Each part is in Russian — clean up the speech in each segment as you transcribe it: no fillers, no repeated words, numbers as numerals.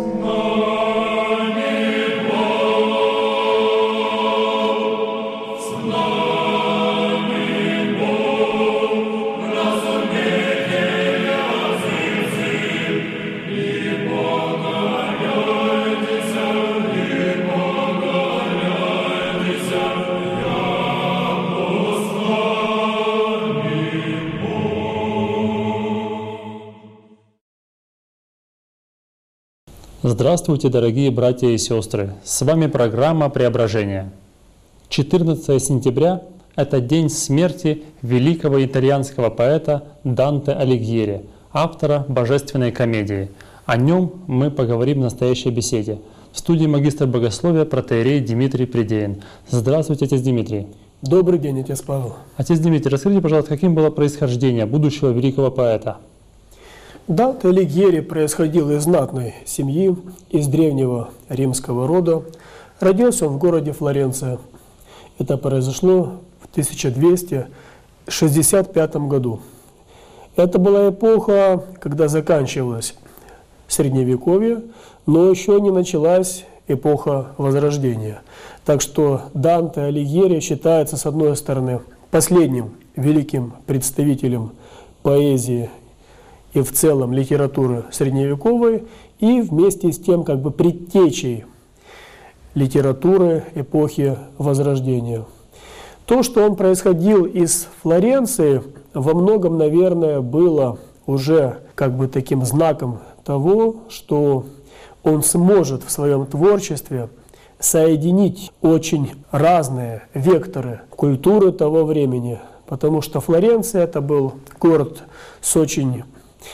Здравствуйте, дорогие братья и сестры! С вами программа «Преображение». 14 сентября – это день смерти великого итальянского поэта Данте Алигьери, автора «Божественной комедии». О нем мы поговорим в настоящей беседе. В студии магистр богословия протоиерей Дмитрий Придеин. Здравствуйте, отец Дмитрий! Добрый день, отец Павел! Отец Дмитрий, расскажите, пожалуйста, каким было происхождение будущего великого поэта? Данте Алигьери происходил из знатной семьи, из древнего римского рода. Родился он в городе Флоренция. Это произошло в 1265 году. Это была эпоха, когда заканчивалось Средневековье, но еще не началась эпоха Возрождения. Так что Данте Алигьери считается, с одной стороны, последним великим представителем поэзии и в целом литературы средневековой, и вместе с тем как бы предтечей литературы эпохи Возрождения. То, что он происходил из Флоренции, во многом, наверное, было уже как бы таким знаком того, что он сможет в своем творчестве соединить очень разные векторы культуры того времени, потому что Флоренция — это был город с очень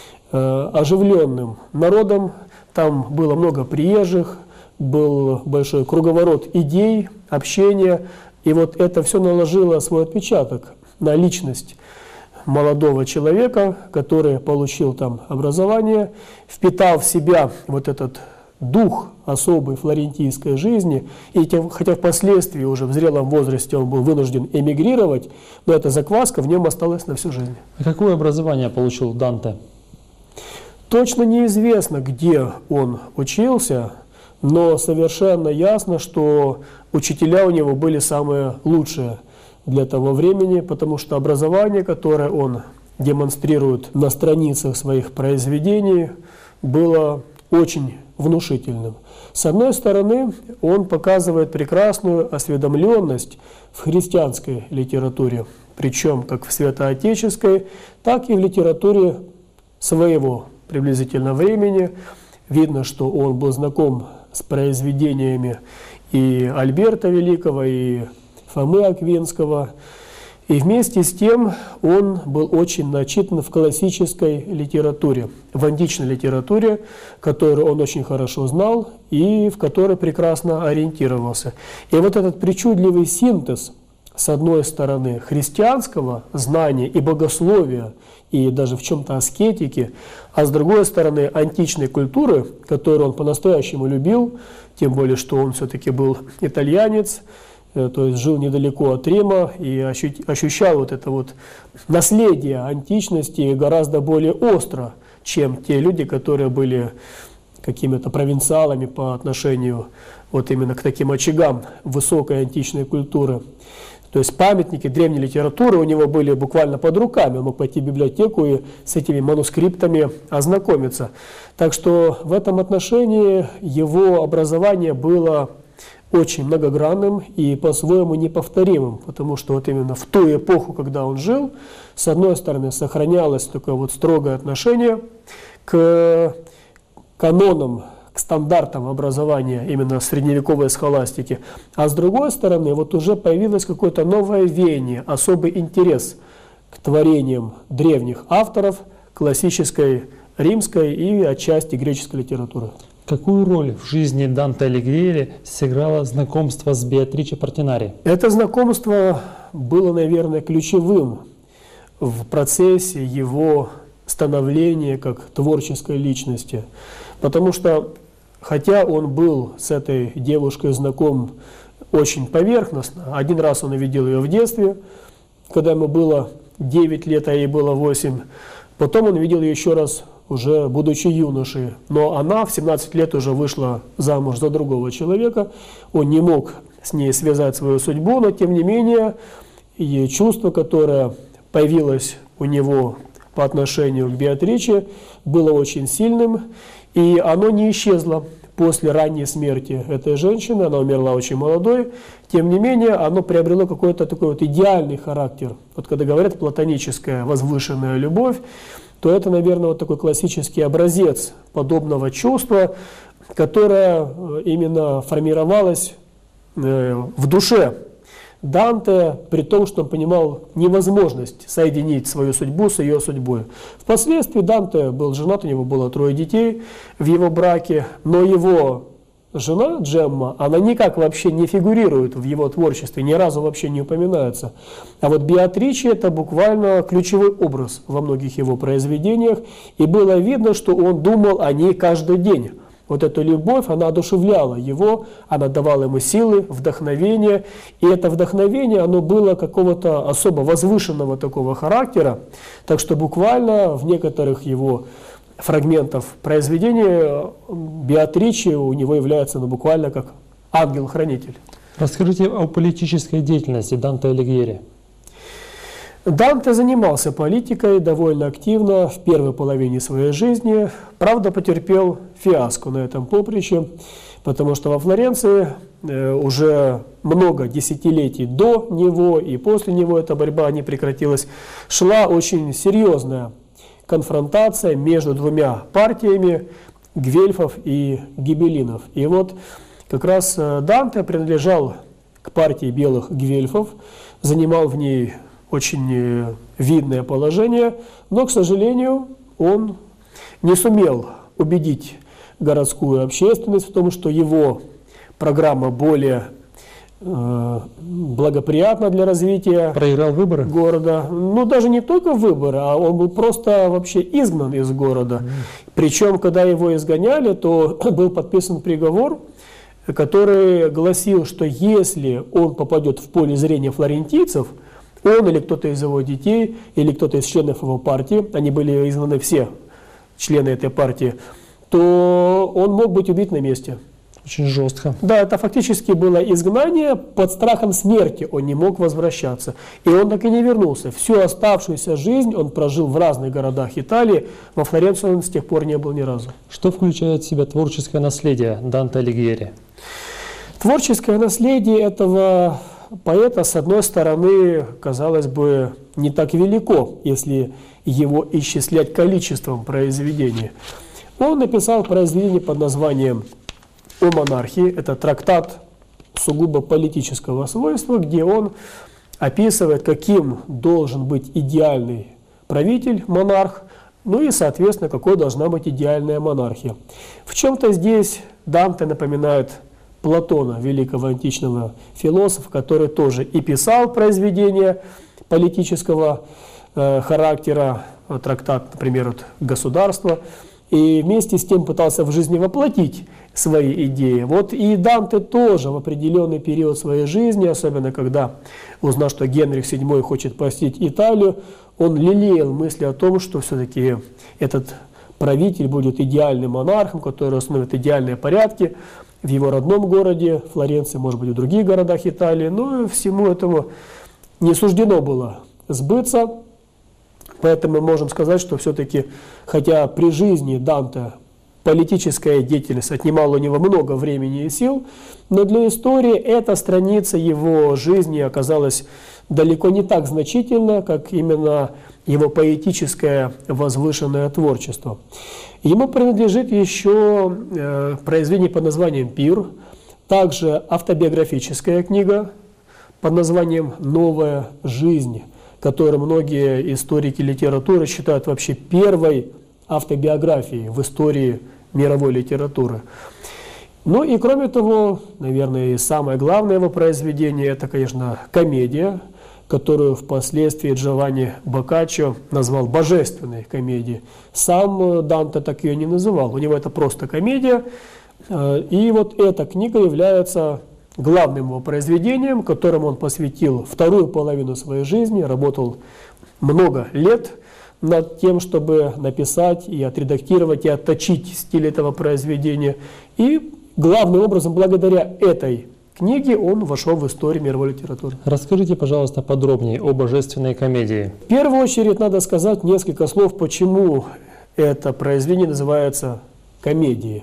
оживленным народом, там было много приезжих, был большой круговорот идей, общения, и вот это все наложило свой отпечаток на личность молодого человека, который получил там образование, впитал в себя вот этот дух особой флорентийской жизни, и хотя впоследствии уже в зрелом возрасте он был вынужден эмигрировать, но эта закваска в нем осталась на всю жизнь. А какое образование получил Данте? Точно неизвестно, где он учился, но совершенно ясно, что учителя у него были самые лучшие для того времени, потому что образование, которое он демонстрирует на страницах своих произведений, было очень внушительным. С одной стороны, он показывает прекрасную осведомленность в христианской литературе, причем как в святоотеческой, так и в литературе своего приблизительно времени. Видно, что он был знаком с произведениями и Альберта Великого, и Фомы Аквинского. И вместе с тем он был очень начитан в классической литературе, в античной литературе, которую он очень хорошо знал и в которой прекрасно ориентировался. И вот этот причудливый синтез, с одной стороны, христианского знания и богословия, и даже в чем-то аскетики, а с другой стороны, античной культуры, которую он по-настоящему любил, тем более, что он все-таки был итальянец, то есть жил недалеко от Рима и ощущал вот это вот наследие античности гораздо более остро, чем те люди, которые были какими-то провинциалами по отношению вот именно к таким очагам высокой античной культуры. То есть памятники древней литературы у него были буквально под руками, он мог пойти в библиотеку и с этими манускриптами ознакомиться. Так что в этом отношении его образование было очень многогранным и по-своему неповторимым, потому что вот именно в ту эпоху, когда он жил, с одной стороны сохранялось такое вот строгое отношение к канонам, к стандартам образования именно средневековой схоластики, а с другой стороны вот уже появилось какое-то новое веяние, особый интерес к творениям древних авторов классической римской и отчасти греческой литературы. Какую роль в жизни Данте Алигьери сыграло знакомство с Беатриче Портинари? Это знакомство было, наверное, ключевым в процессе его становления как творческой личности. Потому что, хотя он был с этой девушкой знаком очень поверхностно, один раз он увидел ее в детстве, когда ему было 9 лет, а ей было 8, потом он видел ее еще раз уже будучи юношей. Но она в 17 лет уже вышла замуж за другого человека. Он не мог с ней связать свою судьбу, но тем не менее и чувство, которое появилось у него по отношению к Беатриче, было очень сильным, и оно не исчезло после ранней смерти этой женщины. Она умерла очень молодой. Тем не менее, оно приобрело какой-то такой вот идеальный характер. Вот когда говорят платоническая возвышенная любовь, то это, наверное, вот такой классический образец подобного чувства, которое именно формировалось в душе Данте, при том, что он понимал невозможность соединить свою судьбу с ее судьбой. Впоследствии Данте был женат, у него было 3 детей в его браке, но его жена Джемма, она никак вообще не фигурирует в его творчестве, ни разу вообще не упоминается. А вот Беатриче – это буквально ключевой образ во многих его произведениях, и было видно, что он думал о ней каждый день. Вот эта любовь, она одушевляла его, она давала ему силы, вдохновение. И это вдохновение, оно было какого-то особо возвышенного такого характера. Так что буквально в некоторых его фрагментах произведения Беатриче у него является буквально как ангел-хранитель. Расскажите о политической деятельности Данте Алигьери. Данте занимался политикой довольно активно в первой половине своей жизни, правда потерпел фиаско на этом поприще, потому что во Флоренции уже много десятилетий до него и после него эта борьба не прекратилась, шла очень серьезная конфронтация между 2 партиями гвельфов и гибеллинов. И вот как раз Данте принадлежал к партии белых гвельфов, занимал в ней очень видное положение, но, к сожалению, он не сумел убедить городскую общественность в том, что его программа более благоприятна для развития Проиграл выборы? Города. Ну, даже не только выборы, а он был просто вообще изгнан из города. Причем, когда его изгоняли, то был подписан приговор, который гласил, что если он попадет в поле зрения флорентийцев, он или кто-то из его детей, или кто-то из членов его партии, они были изгнаны все члены этой партии, то он мог быть убит на месте. Очень жестко. Да, это фактически было изгнание, под страхом смерти он не мог возвращаться. И он так и не вернулся. Всю оставшуюся жизнь он прожил в разных городах Италии, во Флоренции он с тех пор не был ни разу. Что включает в себя творческое наследие Данте Алигьери? Творческое наследие этого поэта, с одной стороны, казалось бы, не так велико, если его исчислять количеством произведений. Он написал произведение под названием «О монархии». Это трактат сугубо политического свойства, где он описывает, каким должен быть идеальный правитель, монарх, ну и, соответственно, какой должна быть идеальная монархия. В чем-то здесь Данте напоминает Платона, великого античного философа, который тоже и писал произведения политического характера, трактат, например, вот «Государство», и вместе с тем пытался в жизни воплотить свои идеи. Вот и Данте тоже в определенный период своей жизни, особенно когда узнал, что Генрих VII хочет посетить Италию, он лелеял мысли о том, что все-таки этот правитель будет идеальным монархом, который установит идеальные порядки в его родном городе, Флоренции, может быть, в других городах Италии, но всему этому не суждено было сбыться. Поэтому мы можем сказать, что все-таки, хотя при жизни Данте политическая деятельность отнимала у него много времени и сил, но для истории эта страница его жизни оказалась далеко не так значительна, как именно его поэтическое возвышенное творчество. Ему принадлежит еще произведение под названием «Пир», также автобиографическая книга под названием «Новая жизнь», которую многие историки литературы считают вообще первой автобиографией в истории мировой литературы. Ну и кроме того, наверное, и самое главное его произведение – это, конечно, комедия, которую впоследствии Джованни Боккаччо назвал божественной комедией. Сам Данте так ее не называл, у него это просто комедия. И вот эта книга является главным его произведением, которому он посвятил вторую половину своей жизни, работал много лет над тем, чтобы написать и отредактировать, и отточить стиль этого произведения. И главным образом, благодаря этой книге, он вошел в историю мировой литературы. Расскажите, пожалуйста, подробнее о божественной комедии. В первую очередь надо сказать несколько слов, почему это произведение называется комедией.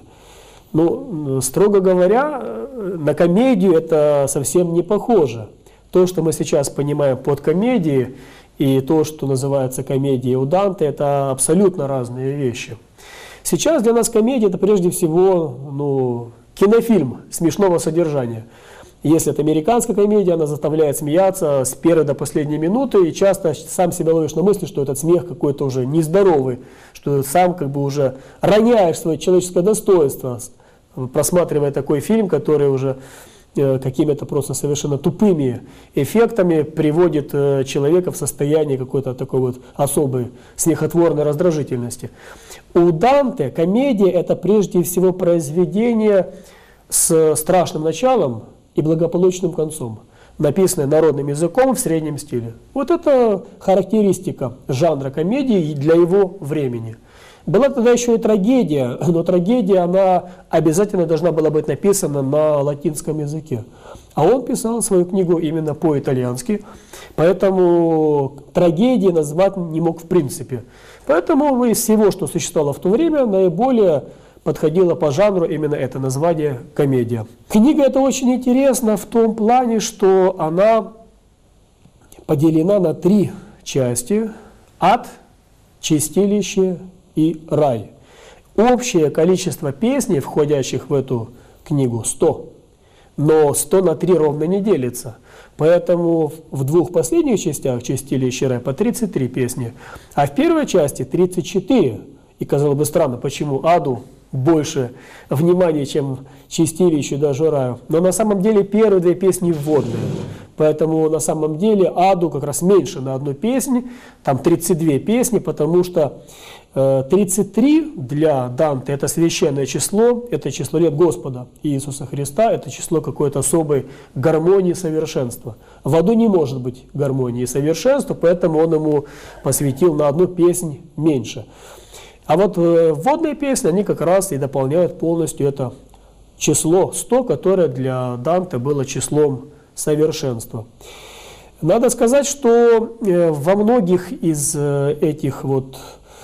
Ну, строго говоря, на комедию это совсем не похоже. То, что мы сейчас понимаем под комедией, и то, что называется комедией у Данте, это абсолютно разные вещи. Сейчас для нас комедия — это прежде всего кинофильм смешного содержания. Если это американская комедия, она заставляет смеяться с первой до последней минуты, и часто сам себя ловишь на мысли, что этот смех какой-то уже нездоровый, что сам как бы уже роняешь свое человеческое достоинство, просматривая такой фильм, который уже какими-то просто совершенно тупыми эффектами приводит человека в состояние какой-то такой вот особой смехотворной раздражительности. У Данте комедия — это прежде всего произведение с страшным началом и благополучным концом, написанное народным языком в среднем стиле. Вот это характеристика жанра комедии для его времени. Была тогда еще и трагедия, но трагедия, она обязательно должна была быть написана на латинском языке. А он писал свою книгу именно по-итальянски, поэтому трагедии назвать не мог в принципе. Поэтому из всего, что существовало в то время, наиболее подходило по жанру именно это название комедия. Книга эта очень интересна в том плане, что она поделена на 3 части: ад, чистилище и рай. Общее количество песней, входящих в эту книгу, 100. Но 100 на 3 ровно не делится. Поэтому в 2 последних частях, чистилище и рай, по 33 песни. А в первой части 34. И казалось бы странно, почему аду больше внимания, чем чистилищу, даже раю. Но на самом деле первые 2 песни вводные. Поэтому на самом деле аду как раз меньше на одну песню, там 32 песни, потому что 33 для Данте это священное число, это число лет Господа Иисуса Христа, это число какой-то особой гармонии, совершенства. В аду не может быть гармонии и совершенства, поэтому он ему посвятил на одну песнь меньше. А вот вводные песни, они как раз и дополняют полностью это число 100, которое для Данте было числом совершенства. Надо сказать, что во многих из этих вот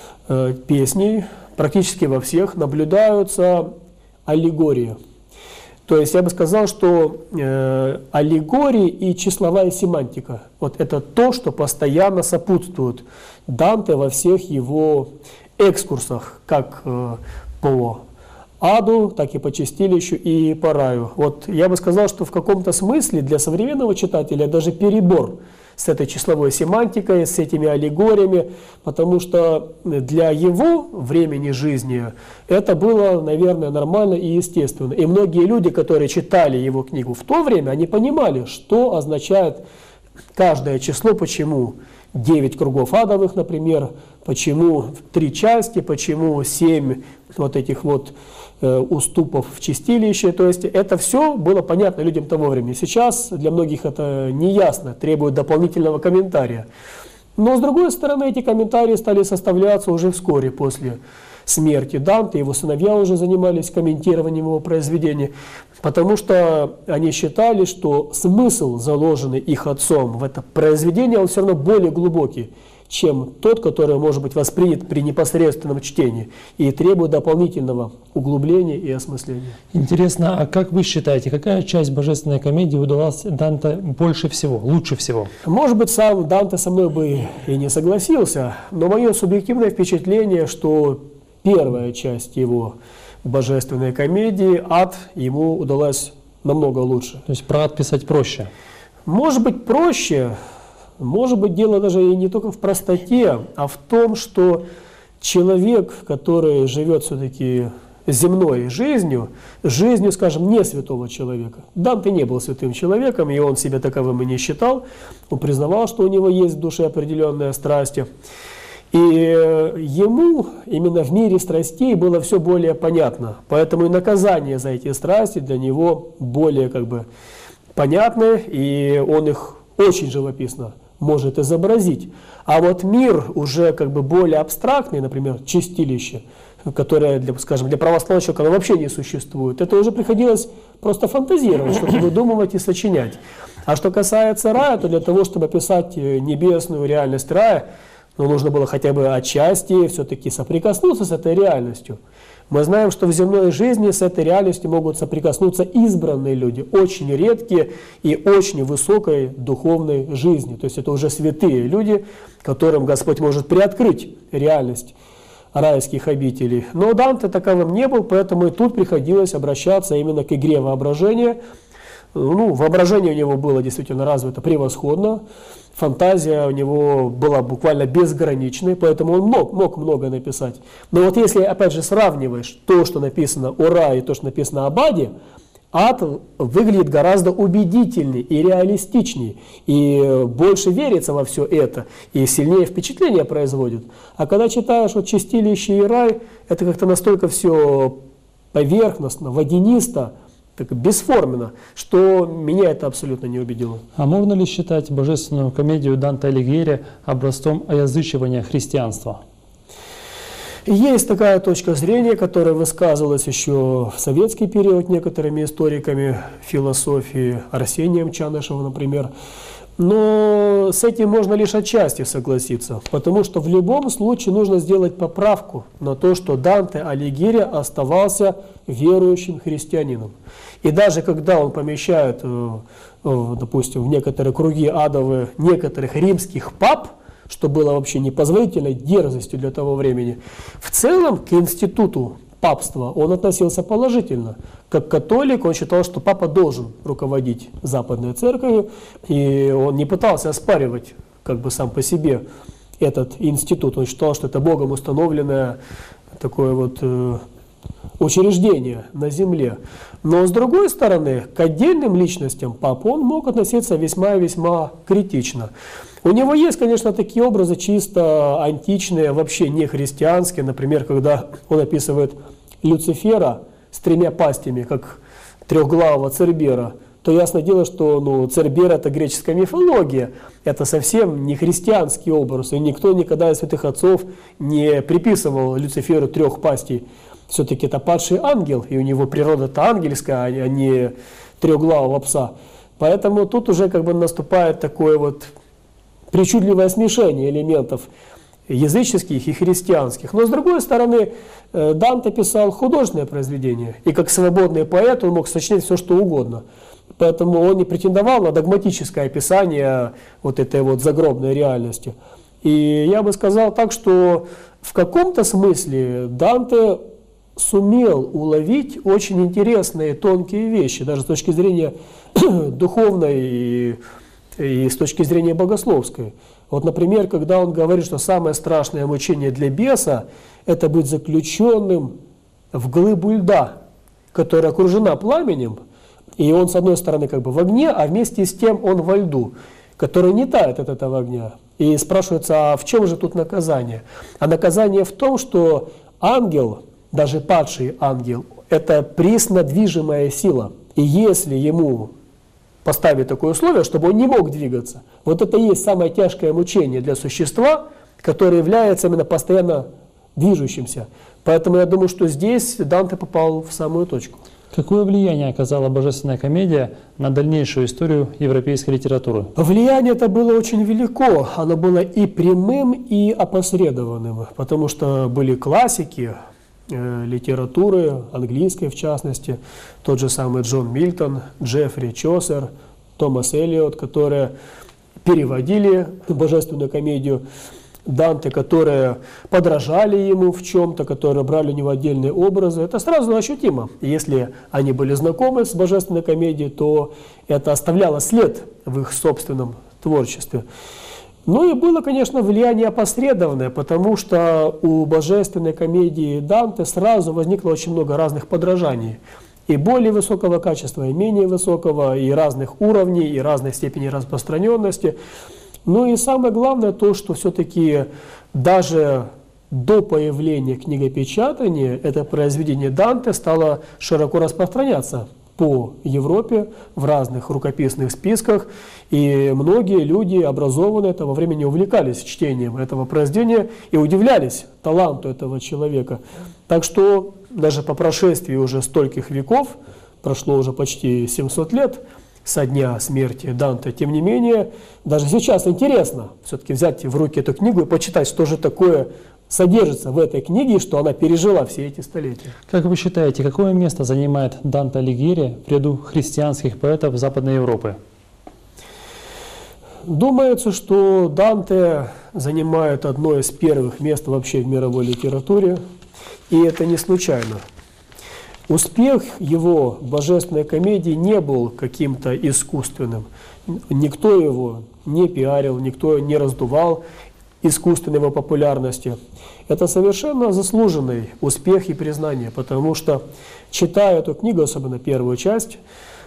песней, практически во всех, наблюдаются аллегории. То есть я бы сказал, что аллегории и числовая семантика – вот это то, что постоянно сопутствует Данте во всех его экскурсах, как по аду, так и по чистилищу и по раю. Вот я бы сказал, что в каком-то смысле для современного читателя даже перебор с этой числовой семантикой, с этими аллегориями, потому что для его времени жизни это было, наверное, нормально и естественно. И многие люди, которые читали его книгу в то время, они понимали, что означает каждое число, почему 9 кругов адовых, например, почему 3 части, почему 7 вот этих вот уступов в чистилище. То есть это все было понятно людям того времени. Сейчас для многих это не ясно, требует дополнительного комментария. Но с другой стороны, эти комментарии стали составляться уже вскоре после смерти Данте. Его сыновья уже занимались комментированием его произведений, потому что они считали, что смысл, заложенный их отцом в это произведение, он все равно более глубокий, чем тот, который может быть воспринят при непосредственном чтении и требует дополнительного углубления и осмысления. Интересно, а как вы считаете, какая часть божественной комедии удалась Данте больше всего, лучше всего? Может быть, сам Данте со мной бы и не согласился, но мое субъективное впечатление, что первая часть его божественной комедии, ад, ему удалась намного лучше. То есть про ад писать проще? Может быть, проще. Может быть, дело даже и не только в простоте, а в том, что человек, который живет все-таки земной жизнью, скажем, не святого человека. Данте не был святым человеком, и он себя таковым и не считал. Он признавал, что у него есть в душе определенные страсти. И ему именно в мире страстей было все более понятно. Поэтому и наказание за эти страсти для него более понятны, и он их очень живописно может изобразить. А вот мир уже как бы более абстрактный, например, чистилище, которое, скажем, для православного человека вообще не существует, это уже приходилось просто фантазировать, что-то выдумывать и сочинять. А что касается рая, то для того, чтобы описать небесную реальность рая, нужно было хотя бы отчасти все-таки соприкоснуться с этой реальностью. Мы знаем, что в земной жизни с этой реальностью могут соприкоснуться избранные люди, очень редкие и очень высокой духовной жизни. То есть это уже святые люди, которым Господь может приоткрыть реальность райских обителей. Но Данте таковым не был, поэтому и тут приходилось обращаться именно к игре воображения. Воображение у него было действительно развито превосходно, фантазия у него была буквально безграничной, поэтому он мог много написать. Но вот если, опять же, сравниваешь то, что написано о рае, и то, что написано об аде, ад выглядит гораздо убедительнее и реалистичнее, и больше верится во все это, и сильнее впечатление производит. А когда читаешь вот «Чистилище» и «Рай», это как-то настолько все поверхностно, водянисто, так бесформенно, что меня это абсолютно не убедило. А можно ли считать божественную комедию Данте Алигьери образцом оязычивания христианства? Есть такая точка зрения, которая высказывалась еще в советский период некоторыми историками философии, Арсением Чанышевым, например. Но с этим можно лишь отчасти согласиться, потому что в любом случае нужно сделать поправку на то, что Данте Алигьери оставался верующим христианином. И даже когда он помещает, допустим, в некоторые круги адовые некоторых римских пап, что было вообще непозволительной дерзостью для того времени, в целом к институту папства он относился положительно. Как католик он считал, что папа должен руководить Западной Церковью, и он не пытался оспаривать как бы сам по себе этот институт. Он считал, что это Богом установленное такое вот учреждение на земле. Но с другой стороны, к отдельным личностям пап он мог относиться весьма и весьма критично. У него есть, конечно, такие образы чисто античные, вообще не христианские. Например, когда он описывает Люцифера с 3 пастями, как трехглавого Цербера, то ясно дело, что Цербер — это греческая мифология, это совсем не христианский образ, и никто никогда из святых отцов не приписывал Люциферу 3 пастей. Все-таки это падший ангел, и у него природа-то ангельская, а не трехглавого пса. Поэтому тут уже как бы наступает такое вот причудливое смешение элементов языческих и христианских. Но с другой стороны, Данте писал художественное произведение, и как свободный поэт он мог сочинять все, что угодно. Поэтому он не претендовал на догматическое описание вот этой вот загробной реальности. И я бы сказал так, что в каком-то смысле Данте сумел уловить очень интересные тонкие вещи, даже с точки зрения духовной и с точки зрения богословской. Вот, например, когда он говорит, что самое страшное мучение для беса – это быть заключенным в глыбу льда, которая окружена пламенем, и он, с одной стороны, как бы в огне, а вместе с тем он во льду, который не тает от этого огня. И спрашивается, а в чем же тут наказание? А наказание в том, что ангел, даже падший ангел, это присно-движимая сила. И если ему поставить такое условие, чтобы он не мог двигаться, вот это и есть самое тяжкое мучение для существа, которое является именно постоянно движущимся. Поэтому я думаю, что здесь Данте попал в самую точку. Какое влияние оказала божественная комедия на дальнейшую историю европейской литературы? Влияние это было очень велико. Оно было и прямым, и опосредованным, потому что были классики литературы, английской в частности, тот же самый Джон Мильтон, Джеффри Чосер, Томас Элиот, которые переводили божественную комедию Данте, которые подражали ему в чем-то, которые брали у него отдельные образы. Это сразу ощутимо. Если они были знакомы с божественной комедией, то это оставляло след в их собственном творчестве. Ну и было, конечно, влияние опосредованное, потому что у божественной комедии Данте сразу возникло очень много разных подражаний. И более высокого качества, и менее высокого, и разных уровней, и разной степени распространенности. Ну и самое главное то, что все-таки даже до появления книгопечатания это произведение Данте стало широко распространяться по Европе в разных рукописных списках, и многие люди, образованные того времени, увлекались чтением этого произведения и удивлялись таланту этого человека. Так что даже по прошествии уже стольких веков, прошло уже почти 700 лет со дня смерти Данте, тем не менее, даже сейчас интересно все-таки взять в руки эту книгу и почитать, что же такое содержится в этой книге, что она пережила все эти столетия. Как вы считаете, какое место занимает Данте Алигьери в ряду христианских поэтов Западной Европы? Думается, что Данте занимает одно из первых мест вообще в мировой литературе, и это не случайно. Успех его божественной комедии не был каким-то искусственным. Никто его не пиарил, никто не раздувал искусственной его популярности. Это совершенно заслуженный успех и признание, потому что, читая эту книгу, особенно первую часть,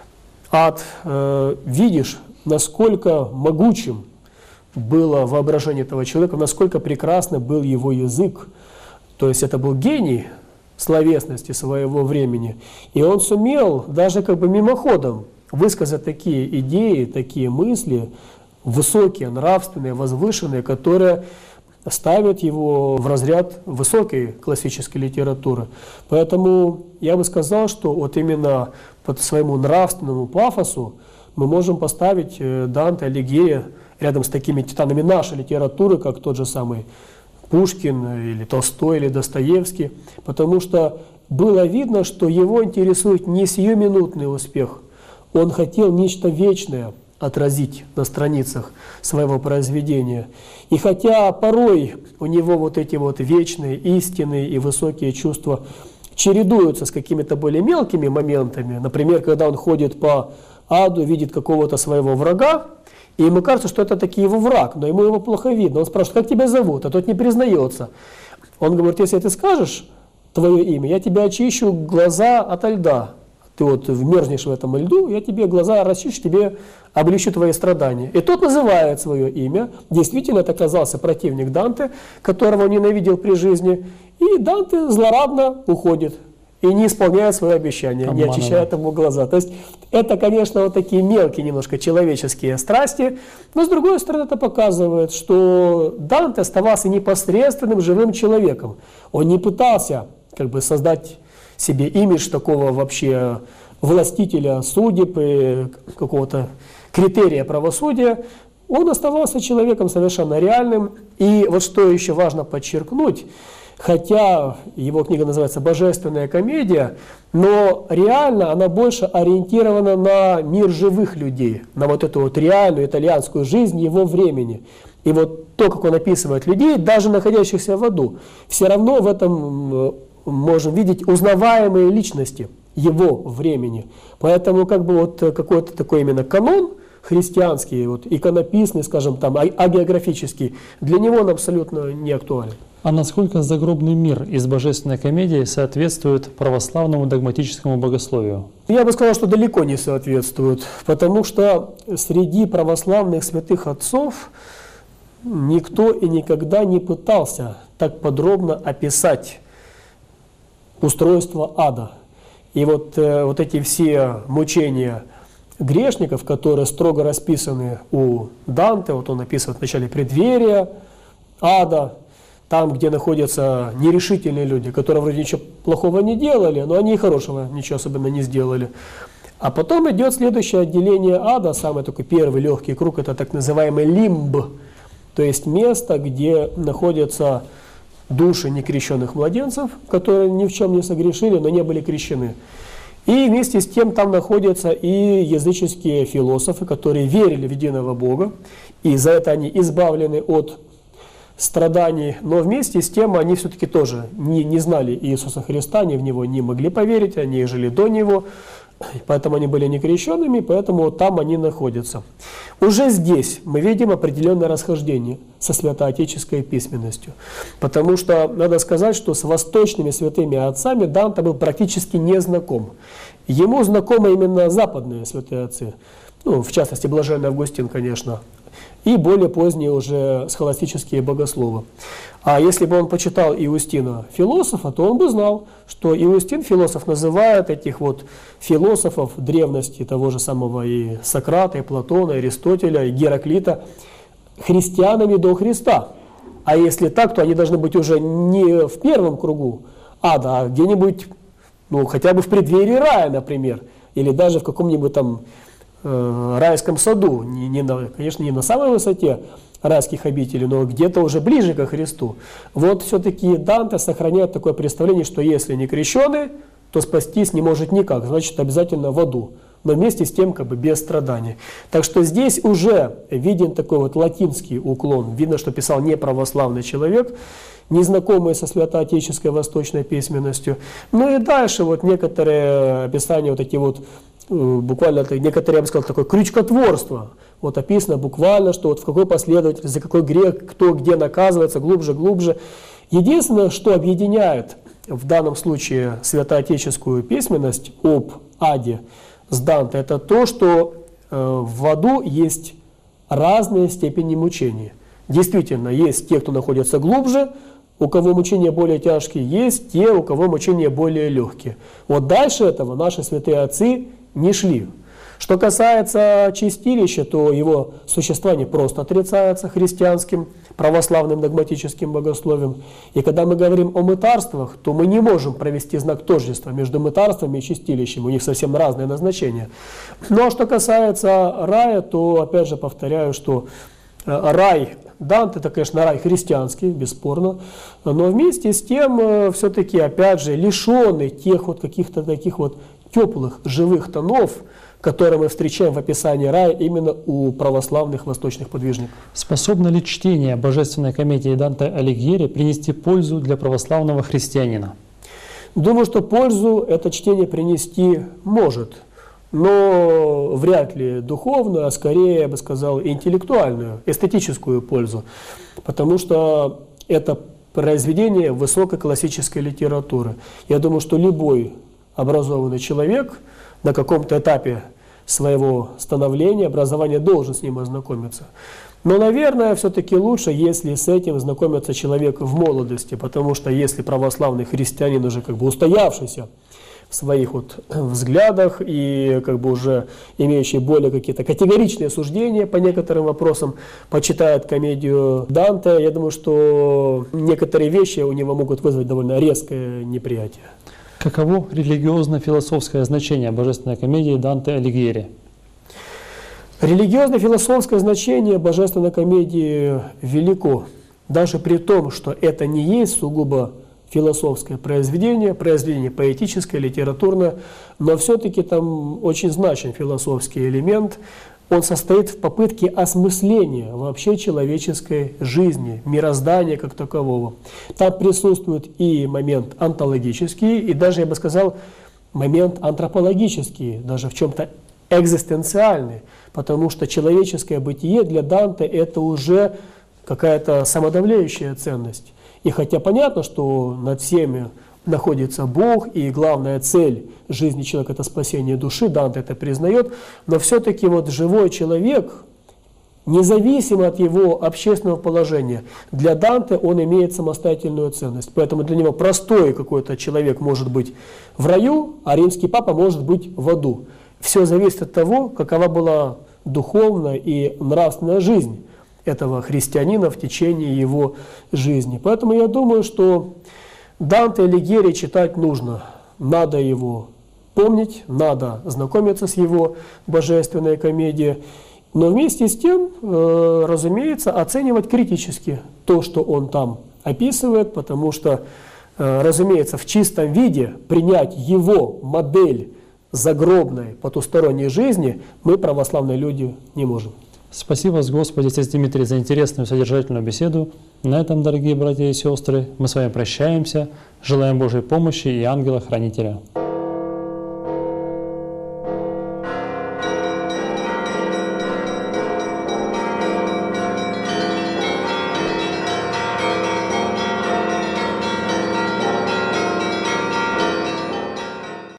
видишь, насколько могучим было воображение этого человека, насколько прекрасным был его язык. То есть это был гений словесности своего времени. И он сумел даже как бы мимоходом высказать такие идеи, такие мысли, высокие, нравственные, возвышенные, которые ставят его в разряд высокой классической литературы. Поэтому я бы сказал, что вот именно по своему нравственному пафосу мы можем поставить Данте Алигьери рядом с такими титанами нашей литературы, как тот же самый Пушкин, или Толстой, или Достоевский, потому что было видно, что его интересует не сиюминутный успех. Он хотел нечто вечное отразить на страницах своего произведения. И хотя порой у него вот эти вот вечные истины и высокие чувства чередуются с какими-то более мелкими моментами, например, когда он ходит по аду, видит какого-то своего врага, и ему кажется, что это таки его враг, но ему его плохо видно. Он спрашивает, как тебя зовут, а тот не признается. Он говорит, если ты скажешь твое имя, я тебе очищу глаза ото льда. Ты вот вмерзнешь в этом льду, я тебе глаза расчищу, тебе облегчу твои страдания. И тот называет свое имя. Действительно, это оказался противник Данте, которого он ненавидел при жизни. И Данте злорадно уходит и не исполняет свое обещание, не очищает ему глаза. То есть это, конечно, вот такие мелкие немножко человеческие страсти, но с другой стороны это показывает, что Данте оставался непосредственным живым человеком. Он не пытался как бы создать себе имидж такого вообще властителя судеб и какого-то критерия правосудия. Он оставался человеком совершенно реальным. И вот что еще важно подчеркнуть, хотя его книга называется «Божественная комедия», но реально она больше ориентирована на мир живых людей, на вот эту вот реальную итальянскую жизнь его времени. И вот то, как он описывает людей, даже находящихся в аду, все равно в этом можем видеть узнаваемые личности его времени. Поэтому как бы вот какой-то такой именно канон христианский, вот иконописный, скажем там, агеографический, для него он абсолютно не актуален. А насколько загробный мир из божественной комедии соответствует православному догматическому богословию? Я бы сказал, что далеко не соответствует, потому что среди православных святых отцов никто и никогда не пытался так подробно описать устройство ада. И вот эти все мучения грешников, которые строго расписаны у Данте, вот он описывает в начале преддверия ада, там, где находятся нерешительные люди, которые вроде ничего плохого не делали, но они и хорошего ничего особенно не сделали. А потом идет следующее отделение ада, самый такой первый легкий круг, это так называемый лимб, то есть место, где находятся души некрещенных младенцев, которые ни в чем не согрешили, но не были крещены. И вместе с тем там находятся и языческие философы, которые верили в единого Бога, и за это они избавлены от страданий, но вместе с тем они все-таки тоже не знали Иисуса Христа, они в Него не могли поверить, они жили до Него, поэтому они были некрещенными, поэтому там они находятся. Уже здесь мы видим определенное расхождение со святоотеческой письменностью, потому что надо сказать, что с восточными святыми отцами Данте был практически не знаком. Ему знакомы именно западные святые отцы. ну, в частности, блаженный Августин, конечно, и более поздние уже схоластические богословы. А если бы он почитал Иустина философа, то он бы знал, что Иустин философ называет этих вот философов древности, того же самого и Сократа, и Платона, и Аристотеля, и Гераклита, христианами до Христа. А если так, то они должны быть уже не в первом кругу ада, а где-нибудь, ну, хотя бы в преддверии рая, например, или даже в каком-нибудь там райском саду, конечно, не на самой высоте райских обителей, но где-то уже ближе ко Христу. Вот все-таки Данте сохраняет такое представление, что если не крещеный, то спастись не может никак, значит обязательно в аду, но вместе с тем как бы без страданий. Так что здесь уже виден такой вот латинский уклон, видно, что писал не православный человек, незнакомые со святоотеческой восточной письменностью. Ну и дальше вот некоторые описания вот такие вот, буквально некоторые, я бы сказал, такое крючкотворство. Вот описано буквально, что вот в какой последовательности, за какой грех, кто где наказывается, глубже, глубже. Единственное, что объединяет в данном случае святоотеческую письменность об аде с Данте, это то, что в аду есть разные степени мучений. Действительно, есть те, кто находится глубже, у кого мучения более тяжкие, есть те, у кого мучения более легкие. Вот дальше этого наши святые отцы не шли. Что касается чистилища, то его существование просто отрицается христианским, православным догматическим богословием. И когда мы говорим о мытарствах, то мы не можем провести знак тождества между мытарствами и чистилищем, у них совсем разное назначение. Но что касается рая, то опять же повторяю, что рай Данте, это, конечно, рай христианский, бесспорно, но вместе с тем все-таки, опять же, лишенный тех вот каких-то таких вот теплых, живых тонов, которые мы встречаем в описании рая именно у православных восточных подвижников. Способно ли чтение божественной комедии Данте Алигьери принести пользу для православного христианина? Думаю, что пользу это чтение принести может, но вряд ли духовную, а скорее, я бы сказал, интеллектуальную, эстетическую пользу, потому что это произведение высокой классической литературы. Я думаю, что любой образованный человек на каком-то этапе своего становления, образования должен с ним ознакомиться. Но, наверное, все-таки лучше, если с этим знакомится человек в молодости, потому что если православный христианин уже как бы устоявшийся в своих вот взглядах и как бы уже имеющий более какие-то категоричные суждения по некоторым вопросам, почитает комедию Данте, я думаю, что некоторые вещи у него могут вызвать довольно резкое неприятие. Каково религиозно-философское значение божественной комедии Данте Алигьери? Религиозно-философское значение божественной комедии велико, даже при том, что это не есть сугубо философское произведение, произведение поэтическое, литературное, но все-таки там очень значим философский элемент. Он состоит в попытке осмысления вообще человеческой жизни, мироздания как такового. Там присутствует и момент онтологический, и даже, я бы сказал, момент антропологический, даже в чем-то экзистенциальный, потому что человеческое бытие для Данте это уже какая-то самодавляющая ценность. И хотя понятно, что над всеми находится Бог, и главная цель жизни человека – это спасение души, Данте это признает, но все-таки вот живой человек, независимо от его общественного положения, для Данте он имеет самостоятельную ценность. Поэтому для него простой какой-то человек может быть в раю, а римский папа может быть в аду. Все зависит от того, какова была духовная и нравственная жизнь этого христианина в течение его жизни. Поэтому я думаю, что Данте Алигьери читать нужно, надо его помнить, надо знакомиться с его божественной комедией, но вместе с тем, разумеется, оценивать критически то, что он там описывает, потому что, разумеется, в чистом виде принять его модель загробной потусторонней жизни мы, православные люди, не можем. Спасибо вас, Господи, отец Дмитрий, за интересную содержательную беседу. На этом, дорогие братья и сестры, мы с вами прощаемся, желаем Божьей помощи и ангела-хранителя.